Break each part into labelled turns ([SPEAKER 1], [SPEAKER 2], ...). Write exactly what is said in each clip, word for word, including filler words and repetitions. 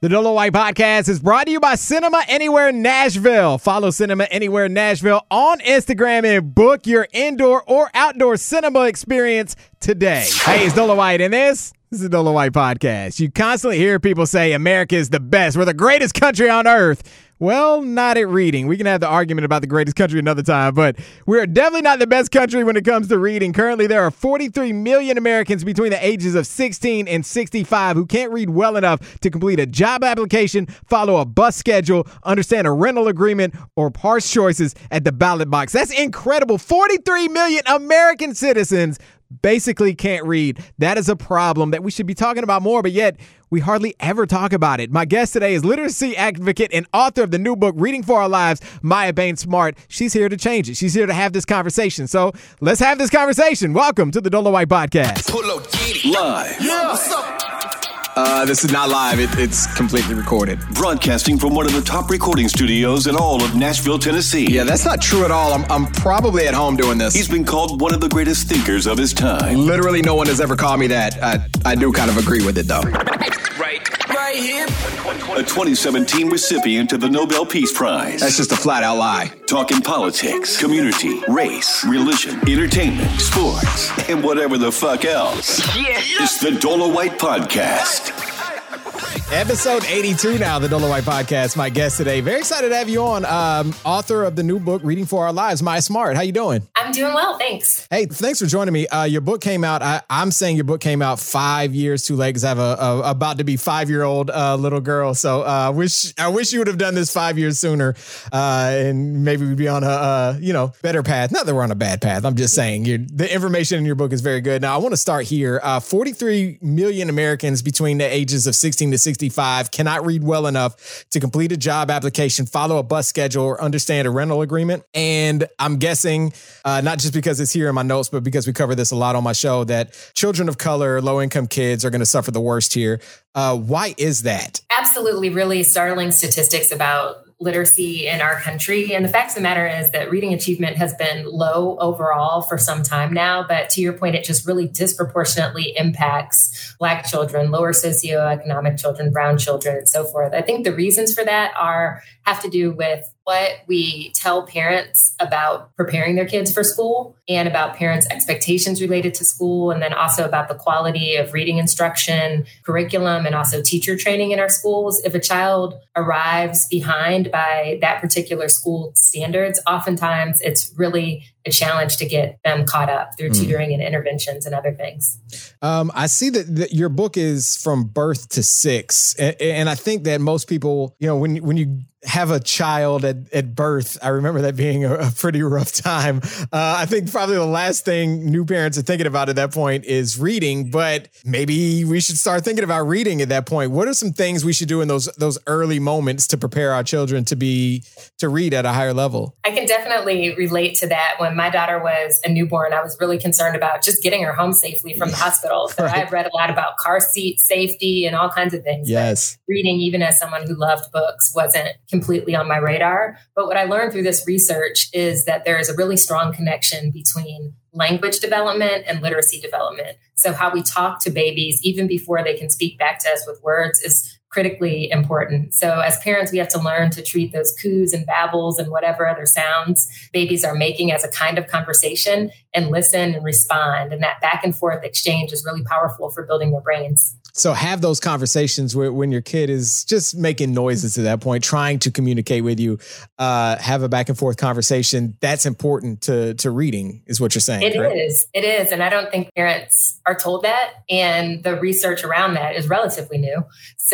[SPEAKER 1] The Dolo White Podcast is brought to you by Cinema Anywhere Nashville. Follow Cinema Anywhere Nashville on Instagram and book your indoor or outdoor cinema experience today. Hey, it's Dolo White, and this, this is the Dolo White Podcast. You constantly hear people say America is the best. We're the greatest country on earth. Well, not at reading. We can have the argument about the greatest country another time, but we're definitely not the best country when it comes to reading. Currently, there are forty-three million Americans between the ages of sixteen and sixty-five who can't read well enough to complete a job application, follow a bus schedule, understand a rental agreement, or parse choices at the ballot box. That's incredible. forty-three million American citizens basically can't read. That is a problem that we should be talking about more, but yet we hardly ever talk about it. My guest today is literacy advocate and author of the new book, Reading for Our Lives, Maya Bain Smart. She's here to change it. She's here to have this conversation. So let's have this conversation. Welcome to the Dolo White Podcast.
[SPEAKER 2] Pull up, get it. Live.
[SPEAKER 3] Yeah, what's up? Uh, this is not live. It, it's completely recorded.
[SPEAKER 2] Broadcasting from one of the top recording studios in all of Nashville, Tennessee.
[SPEAKER 3] Yeah, that's not true at all. I'm, I'm probably at home doing this.
[SPEAKER 2] He's been called one of the greatest thinkers of his time.
[SPEAKER 3] Literally no one has ever called me that. I, I do kind of agree with it, though.
[SPEAKER 2] Right. Right here. A twenty seventeen recipient of the Nobel Peace Prize.
[SPEAKER 3] That's just a flat-out lie.
[SPEAKER 2] Talking politics, community, race, religion, entertainment, sports, and whatever the fuck else. Yeah. It's the Dolo White Podcast.
[SPEAKER 1] Episode eighty-two now, the Dolo White Podcast. My guest today, very excited to have you on. Um, author of the new book, Reading for Our Lives, Maya Smart. How you doing?
[SPEAKER 4] I'm doing well, thanks.
[SPEAKER 1] Hey, thanks for joining me. Uh, your book came out, I, I'm saying your book came out five years too late because I have a, a about to be five-year-old uh, little girl. So I uh, wish I wish you would have done this five years sooner, uh, and maybe we'd be on a, uh, you know, better path. Not that we're on a bad path. I'm just saying you're, the information in your book is very good. Now, I want to start here. Uh, forty-three million Americans between the ages of sixteen to sixty-five cannot read well enough to complete a job application, follow a bus schedule, or understand a rental agreement. And I'm guessing, uh, not just because it's here in my notes, but because we cover this a lot on my show, that children of color, low-income kids are going to suffer the worst here. Uh, why is that?
[SPEAKER 4] Absolutely, really startling statistics about literacy in our country. And the fact of the matter is that reading achievement has been low overall for some time now. But to your point, it just really disproportionately impacts Black children, lower socioeconomic children, brown children, and so forth. I think the reasons for that are have to do with what we tell parents about preparing their kids for school and about parents' expectations related to school, and then also about the quality of reading instruction, curriculum, and also teacher training in our schools. If a child arrives behind by that particular school standards, oftentimes it's really a challenge to get them caught up through tutoring mm. and interventions and other things.
[SPEAKER 1] Um, I see that, that your book is from birth to six. And, and I think that most people, you know, when, when you have a child at, at birth, I remember that being a, a pretty rough time. Uh, I think probably the last thing new parents are thinking about at that point is reading, but maybe we should start thinking about reading at that point. What are some things we should do in those those early moments to prepare our children to be to read at a higher level?
[SPEAKER 4] I can definitely relate to that. When my daughter was a newborn, I was really concerned about just getting her home safely from the hospital. So right. I've read a lot about car seat safety and all kinds of things.
[SPEAKER 1] Yes.
[SPEAKER 4] Reading, even as someone who loved books, wasn't completely on my radar. But what I learned through this research is that there is a really strong connection between language development and literacy development. So how we talk to babies, even before they can speak back to us with words, is critically important. So as parents, we have to learn to treat those coos and babbles and whatever other sounds babies are making as a kind of conversation and listen and respond. And that back and forth exchange is really powerful for building their brains.
[SPEAKER 1] So have those conversations where when your kid is just making noises at that point, trying to communicate with you, uh, have a back and forth conversation. That's important to, to reading is what you're saying.
[SPEAKER 4] It
[SPEAKER 1] right?
[SPEAKER 4] is. It is. And I don't think parents are told that. And the research around that is relatively new.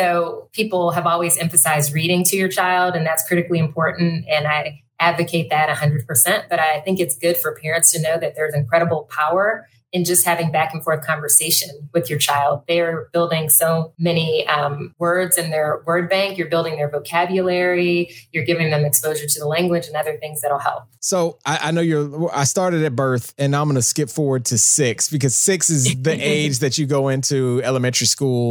[SPEAKER 4] So people have always emphasized reading to your child, and that's critically important. And I advocate that one hundred percent. But I think it's good for parents to know that there's incredible power in just having back and forth conversation with your child. They are building so many um, words in their word bank. You're building their vocabulary. You're giving them exposure to the language and other things that'll help.
[SPEAKER 1] So I, I know you're, I started at birth and now I'm going to skip forward to six because six is the age that you go into elementary school.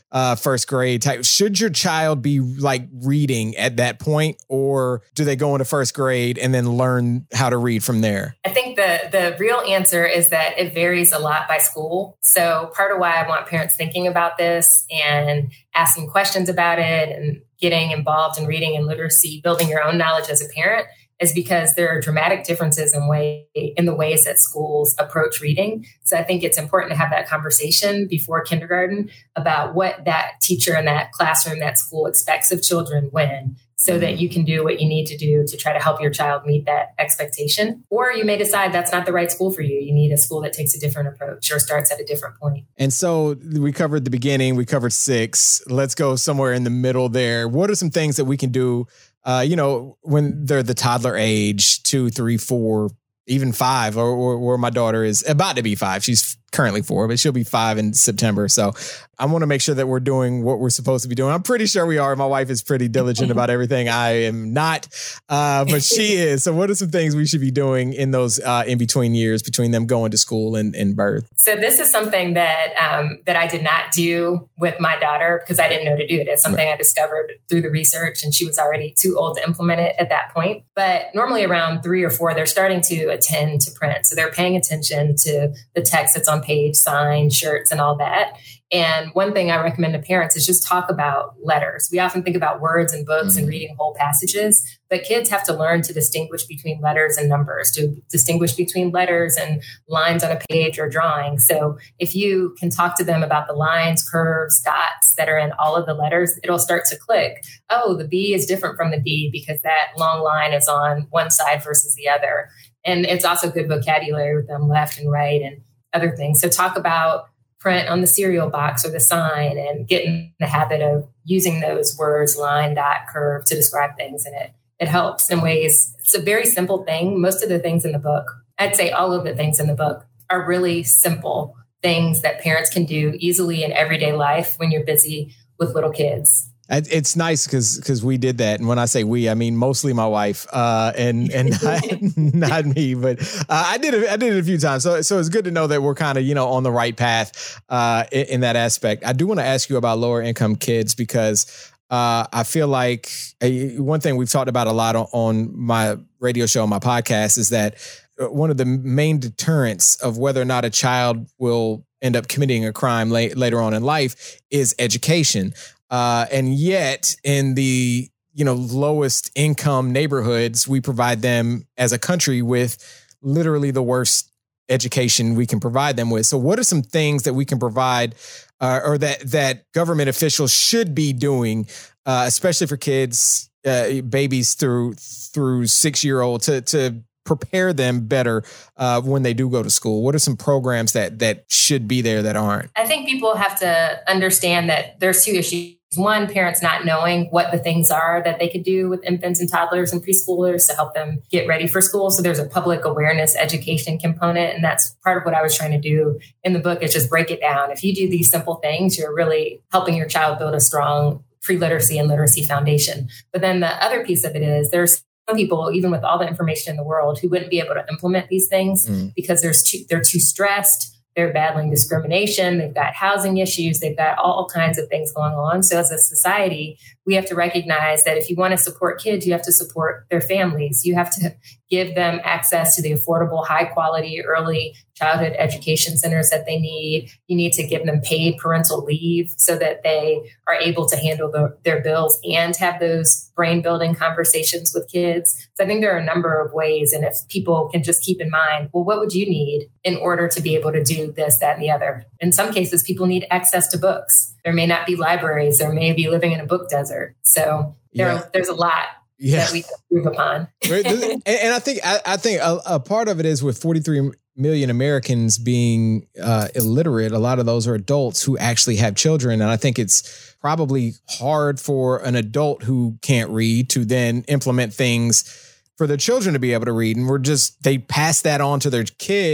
[SPEAKER 1] uh, first grade type. Should your child be like reading at that point, or do they go into first grade and then learn how to read from there?
[SPEAKER 4] I think the the real answer is that it varies a lot by school. So part of why I want parents thinking about this and asking questions about it and getting involved in reading and literacy, building your own knowledge as a parent, is because there are dramatic differences in way in the ways that schools approach reading. So I think it's important to have that conversation before kindergarten about what that teacher in that classroom, that school expects of children when, so that you can do what you need to do to try to help your child meet that expectation. Or you may decide that's not the right school for you. You need a school that takes a different approach or starts at a different point.
[SPEAKER 1] And so we covered the beginning, we covered six. Let's go somewhere in the middle there. What are some things that we can do Uh, you know, when they're the toddler age, two, three, four, even five, or, or where my daughter is about to be five. She's currently four, but she'll be five in September. So I want to make sure that we're doing what we're supposed to be doing. I'm pretty sure we are. My wife is pretty diligent about everything. I am not, uh, but she is. So what are some things we should be doing in those uh, in between years between them going to school and, and birth?
[SPEAKER 4] So this is something that um, that I did not do with my daughter because I didn't know to do it. It's something right. I discovered through the research, and she was already too old to implement it at that point. But normally around three or four, they're starting to attend to print. So they're paying attention to the text that's on page, signs, shirts, and all that. And one thing I recommend to parents is just talk about letters. We often think about words and books mm-hmm. and reading whole passages, but kids have to learn to distinguish between letters and numbers, to distinguish between letters and lines on a page or drawing. So if you can talk to them about the lines, curves, dots that are in all of the letters, it'll start to click. Oh, the B is different from the B because that long line is on one side versus the other. And it's also good vocabulary with them left and right and other things. So talk about print on the cereal box or the sign and get in the habit of using those words, line, dot, curve, to describe things. And it, it helps in ways. It's a very simple thing. Most of the things in the book, I'd say all of the things in the book are really simple things that parents can do easily in everyday life when you're busy with little kids.
[SPEAKER 1] It's nice because because we did that. And when I say we, I mean mostly my wife uh, and and not, not me. But uh, I did it. I did it a few times. So so it's good to know that we're kind of, you know, on the right path uh, in, in that aspect. I do want to ask you about lower income kids because uh, I feel like uh, one thing we've talked about a lot on, on my radio show, my podcast, is that one of the main deterrents of whether or not a child will end up committing a crime late, later on in life is education. Uh, and yet in the, you know, lowest income neighborhoods, we provide them as a country with literally the worst education we can provide them with. So what are some things that we can provide uh, or that, that government officials should be doing, uh, especially for kids, uh, babies through, through six year old to, to prepare them better uh, when they do go to school? What are some programs that, that should be there that aren't?
[SPEAKER 4] I think people have to understand that there's two issues. One, parents not knowing what the things are that they could do with infants and toddlers and preschoolers to help them get ready for school. So there's a public awareness education component. And that's part of what I was trying to do in the book, is just break it down. If you do these simple things, you're really helping your child build a strong pre-literacy and literacy foundation. But then the other piece of it is there's some people, even with all the information in the world, who wouldn't be able to implement these things mm. because there's too, they're too stressed. They're battling discrimination. They've got housing issues. They've got all kinds of things going on. So as a society, we have to recognize that if you want to support kids, you have to support their families. You have to give them access to the affordable, high quality early childhood education centers that they need. You need to give them paid parental leave so that they are able to handle the, their bills and have those brain building conversations with kids. So I think there are a number of ways. And if people can just keep in mind, well, what would you need in order to be able to do this, that, and the other? In some cases, people need access to books. There may not be libraries. There may be living in a book desert. So there, yeah. there's a lot yeah. that we can improve upon.
[SPEAKER 1] and, and I think I, I think a, a part of it is with forty-three million Americans being uh, illiterate. A lot of those are adults who actually have children. And I think it's probably hard for an adult who can't read to then implement things for their children to be able to read. And we're just, they pass that on to their kid,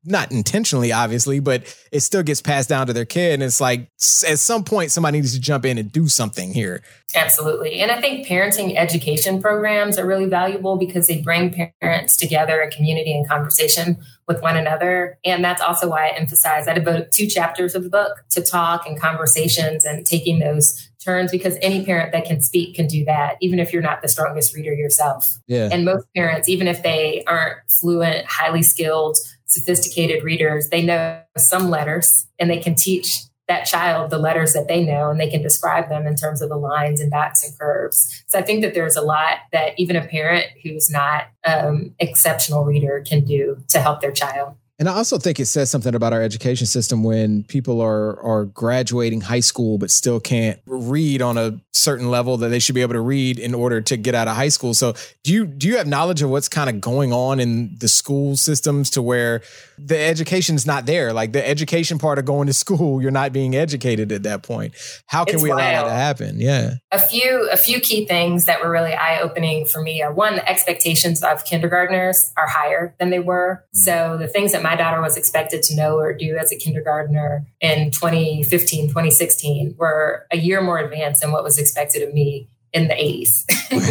[SPEAKER 1] not intentionally, obviously, but it still gets passed down to their kid. And it's like, at some point, somebody needs to jump in and do something here.
[SPEAKER 4] Absolutely. And I think parenting education programs are really valuable because they bring parents together in community and conversation with one another. And that's also why I emphasize, I devote two chapters of the book to talk and conversations and taking those turns, because any parent that can speak can do that, even if you're not the strongest reader yourself.
[SPEAKER 1] Yeah.
[SPEAKER 4] And most parents, even if they aren't fluent, highly skilled, sophisticated readers, they know some letters and they can teach that child the letters that they know, and they can describe them in terms of the lines and dots and curves. So I think that there's a lot that even a parent who's not um, exceptional reader can do to help their child.
[SPEAKER 1] And I also think it says something about our education system when people are are graduating high school but still can't read on a certain level that they should be able to read in order to get out of high school. So do you do you have knowledge of what's kind of going on in the school systems to where the education's not there? Like the education part of going to school, you're not being educated at that point. How can
[SPEAKER 4] It's
[SPEAKER 1] we allow
[SPEAKER 4] wild.
[SPEAKER 1] that to happen? Yeah.
[SPEAKER 4] A few, a few key things that were really eye-opening for me are, one, the expectations of kindergartners are higher than they were. So the things that my daughter was expected to know or do as a kindergartner in twenty fifteen, twenty sixteen were a year more advanced than what was expected of me in the eighties.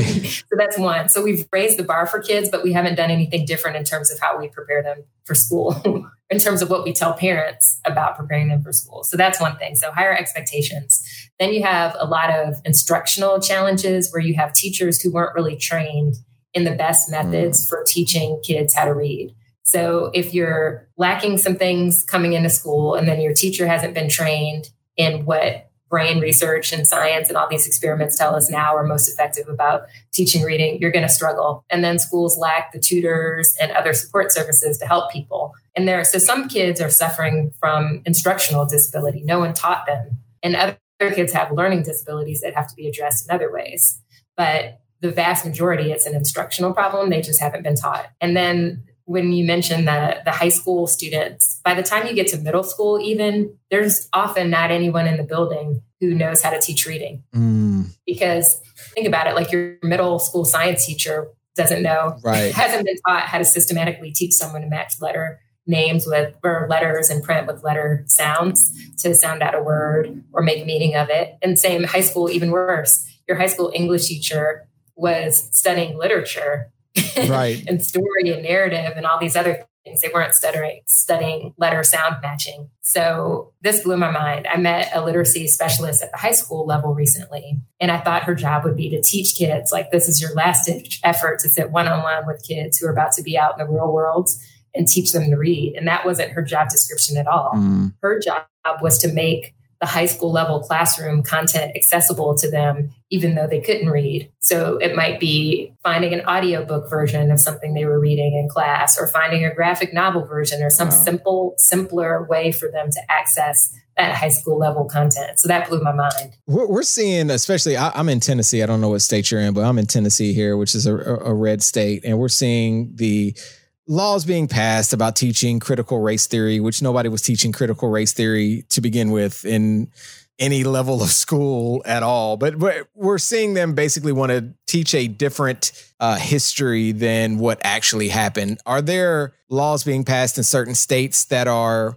[SPEAKER 4] So that's one. So we've raised the bar for kids, but we haven't done anything different in terms of how we prepare them for school, in terms of what we tell parents about preparing them for school. So that's one thing. So higher expectations. Then you have a lot of instructional challenges where you have teachers who weren't really trained in the best methods mm. for teaching kids how to read. So if you're lacking some things coming into school and then your teacher hasn't been trained in what brain research and science and all these experiments tell us now are most effective about teaching reading, you're going to struggle. And then schools lack the tutors and other support services to help people. And there, so some kids are suffering from instructional disability. No one taught them. And other kids have learning disabilities that have to be addressed in other ways. But the vast majority, it's an instructional problem. They just haven't been taught. And then when you mention the, the high school students, by the time you get to middle school, even, there's often not anyone in the building who knows how to teach reading. Mm. Because think about it, like your middle school science teacher doesn't know,
[SPEAKER 1] right.
[SPEAKER 4] hasn't been taught how to systematically teach someone to match letter names with, or letters and print with letter sounds to sound out a word or make meaning of it. And same high school, even worse. Your high school English teacher was studying literature.
[SPEAKER 1] Right.
[SPEAKER 4] And story and narrative and all these other things. They weren't studying, studying letter sound matching. So this blew my mind. I met a literacy specialist at the high school level recently, and I thought her job would be to teach kids, like, this is your last ditch effort to sit one-on-one with kids who are about to be out in the real world and teach them to read. And that wasn't her job description at all. Mm. Her job was to make the high school level classroom content accessible to them, even though they couldn't read. So it might be finding an audiobook version of something they were reading in class, or finding a graphic novel version, or some wow. simple, simpler way for them to access that high school level content. So that blew my mind.
[SPEAKER 1] We're, we're seeing, especially, I, I'm in Tennessee. I don't know what state you're in, but I'm in Tennessee here, which is a, a red state. And we're seeing the laws being passed about teaching critical race theory, which nobody was teaching critical race theory to begin with in any level of school at all. But, but we're seeing them basically want to teach a different uh, history than what actually happened. Are there laws being passed in certain states that are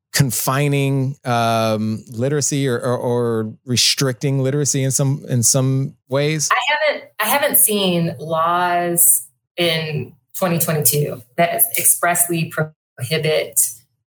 [SPEAKER 1] confining um, literacy or, or, or restricting literacy in some in some ways?
[SPEAKER 4] I haven't I haven't seen laws in twenty twenty-two that expressly prohibit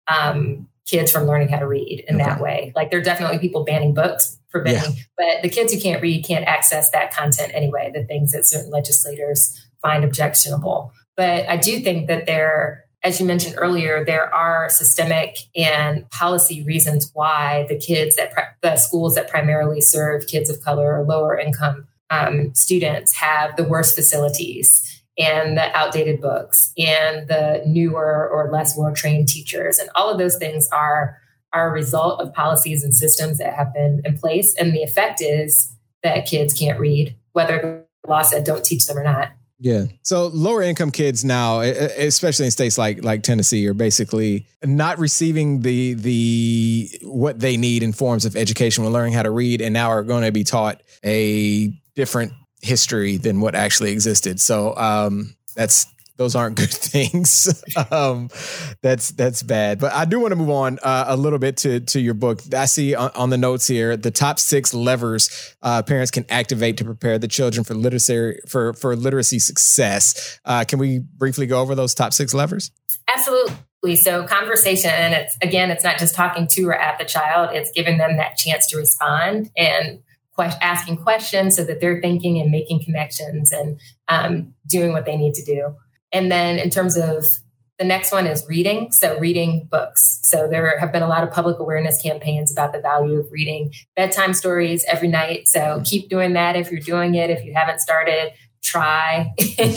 [SPEAKER 4] um, kids from learning how to read in okay. that way. Like, there are definitely people banning books, forbidding, yeah. but the kids who can't read can't access that content anyway, the things that certain legislators find objectionable. But I do think that there, as you mentioned earlier, there are systemic and policy reasons why the kids that pri- the schools that primarily serve kids of color or lower income um, students have the worst facilities, and the outdated books, and the newer or less well-trained teachers. And all of those things are, are a result of policies and systems that have been in place. And the effect is that kids can't read, whether the law said don't teach them or not.
[SPEAKER 1] Yeah. So lower income kids now, especially in states like like Tennessee, are basically not receiving the the what they need in forms of education when learning how to read, and now are going to be taught a different history than what actually existed. So um, that's those aren't good things. um, that's that's bad. But I do want to move on uh, a little bit to to your book. I see on, on the notes here the top six levers uh, parents can activate to prepare the children for literacy for for literacy success. Uh, can we briefly go over those top six levers?
[SPEAKER 4] Absolutely. So conversation, and it's again, it's not just talking to or at the child; it's giving them that chance to respond and que- asking questions so that they're thinking and making connections and um, doing what they need to do. And then in terms of the next one is reading. So reading books. So there have been a lot of public awareness campaigns about the value of reading bedtime stories every night. So keep doing that. If you're doing it, if you haven't started, try.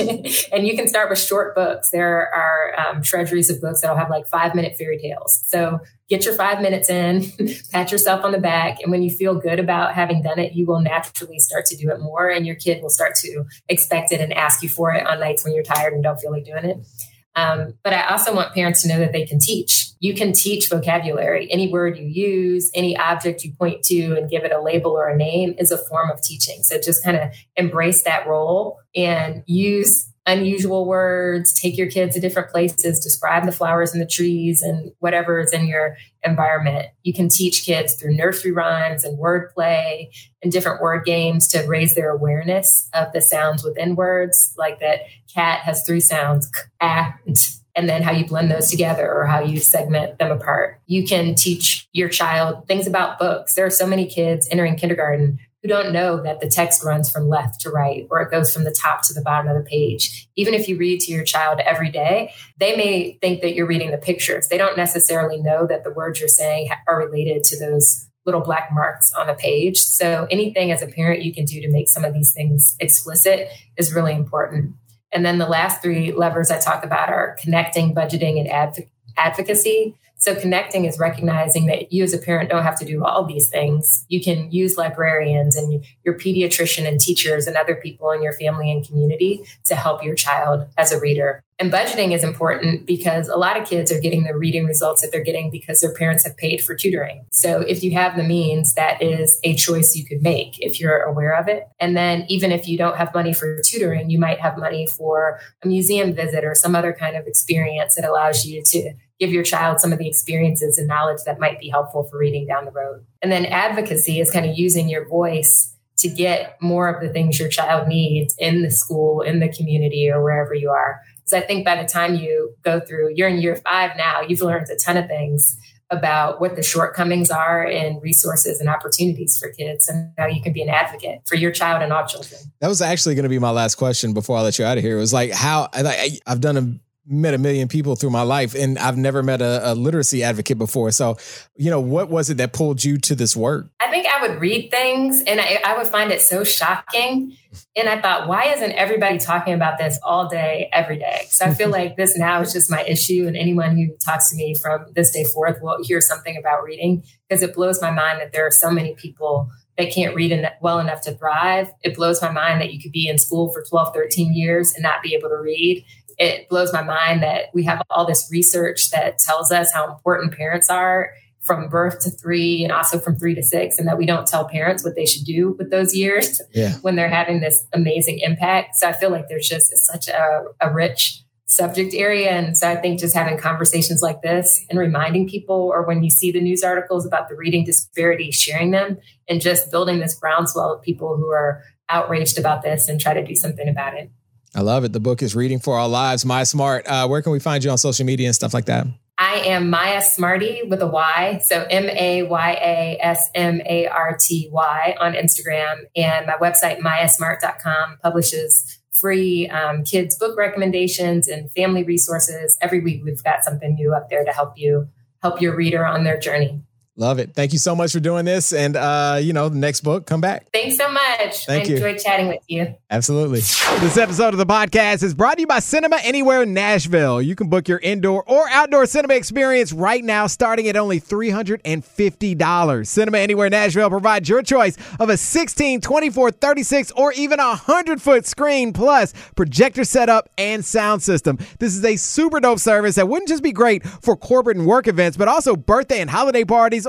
[SPEAKER 4] And you can start with short books. There are um, treasuries of books that'll have like five minute fairy tales. So get your five minutes in, pat yourself on the back. And when you feel good about having done it, you will naturally start to do it more. And your kid will start to expect it and ask you for it on nights when you're tired and don't feel like doing it. Um, but I also want parents to know that they can teach. You can teach vocabulary. Any word you use, any object you point to and give it a label or a name is a form of teaching. So just kind of embrace that role and use unusual words, take your kids to different places, describe the flowers and the trees and whatever is in your environment. You can teach kids through nursery rhymes and wordplay and different word games to raise their awareness of the sounds within words, like that cat has three sounds, k, ah, and t, and then how you blend those together or how you segment them apart. You can teach your child things about books. There are so many kids entering kindergarten who don't know that the text runs from left to right, or it goes from the top to the bottom of the page. Even if you read to your child every day, they may think that you're reading the pictures. They don't necessarily know that the words you're saying are related to those little black marks on a page. So anything as a parent you can do to make some of these things explicit is really important. And then the last three levers I talk about are connecting, budgeting, and adv- advocacy. So connecting is recognizing that you as a parent don't have to do all these things. You can use librarians and your pediatrician and teachers and other people in your family and community to help your child as a reader. And budgeting is important because a lot of kids are getting the reading results that they're getting because their parents have paid for tutoring. So if you have the means, that is a choice you could make if you're aware of it. And then even if you don't have money for tutoring, you might have money for a museum visit or some other kind of experience that allows you to give your child some of the experiences and knowledge that might be helpful for reading down the road. And then advocacy is kind of using your voice to get more of the things your child needs in the school, in the community, or wherever you are. Because I think by the time you go through, you're in year five now, you've learned a ton of things about what the shortcomings are in resources and opportunities for kids. And now you can be an advocate for your child and all children.
[SPEAKER 1] That was actually going to be my last question before I let you out of here. It was like, how I, I've done a met a million people through my life, and I've never met a, a literacy advocate before. So, you know, what was it that pulled you to this work?
[SPEAKER 4] I think I would read things and I, I would find it so shocking. And I thought, why isn't everybody talking about this all day, every day? So I feel like this now is just my issue. And anyone who talks to me from this day forth will hear something about reading, because it blows my mind that there are so many people that can't read en- well enough to thrive. It blows my mind that you could be in school for twelve, thirteen years and not be able to read. It blows my mind that we have all this research that tells us how important parents are from birth to three and also from three to six, and that we don't tell parents what they should do with those years yeah. when they're having this amazing impact. So I feel like there's just such a, a rich subject area. And so I think just having conversations like this and reminding people, or when you see the news articles about the reading disparity, sharing them and just building this groundswell of people who are outraged about this and try to do something about it.
[SPEAKER 1] I love it. The book is Reading for Our Lives, Maya Smart. Uh, where can we find you on social media and stuff like that?
[SPEAKER 4] I am Maya Smarty with a Y. So M A Y A S M A R T Y on Instagram. And my website, maya smart dot com, publishes free um, kids book recommendations and family resources. Every week, we've got something new up there to help you, help your reader on their journey.
[SPEAKER 1] Love it. Thank you so much for doing this. And, uh, you know, the next book, come back.
[SPEAKER 4] Thanks so much.
[SPEAKER 1] Thank
[SPEAKER 4] I
[SPEAKER 1] you.
[SPEAKER 4] enjoyed chatting with you.
[SPEAKER 1] Absolutely. This episode of the podcast is brought to you by Cinema Anywhere Nashville. You can book your indoor or outdoor cinema experience right now, starting at only three hundred fifty dollars. Cinema Anywhere Nashville provides your choice of a sixteen, twenty-four, thirty-six, or even a one hundred foot screen, plus projector setup and sound system. This is a super dope service that wouldn't just be great for corporate and work events, but also birthday and holiday parties,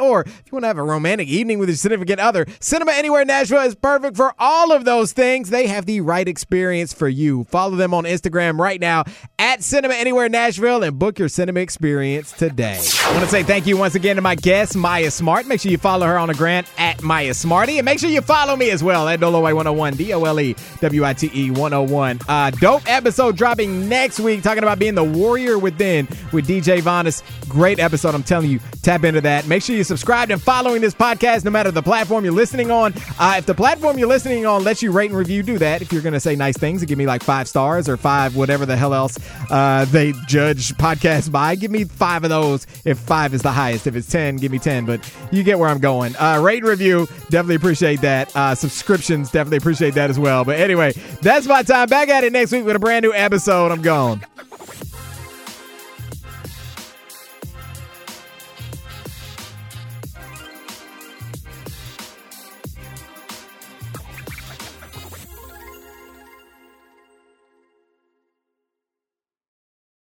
[SPEAKER 1] or if you want to have a romantic evening with your significant other, Cinema Anywhere Nashville is perfect for all of those things. They have the right experience for you. Follow them on Instagram right now at Cinema Anywhere Nashville and book your cinema experience today. I want to say thank you once again to my guest, Maya Smart. Make sure you follow her on the gram at Maya Smarty, and make sure you follow me as well at Dolo White one oh one, D O L E W I T E one oh one. Uh, dope episode dropping next week, talking about being the warrior within with D J Vonis. Great episode, I'm telling you. Tap into that. Make sure you subscribe and following this podcast no matter the platform you're listening on. Uh, if the platform you're listening on lets you rate and review, do that. If you're going to say nice things and give me like five stars or five whatever the hell else uh, they judge podcasts by, give me five of those if five is the highest. If it's ten, give me ten, but you get where I'm going. Uh, rate and review, definitely appreciate that. Uh, subscriptions, definitely appreciate that as well. But anyway, that's my time. Back at it next week with a brand new episode. I'm gone.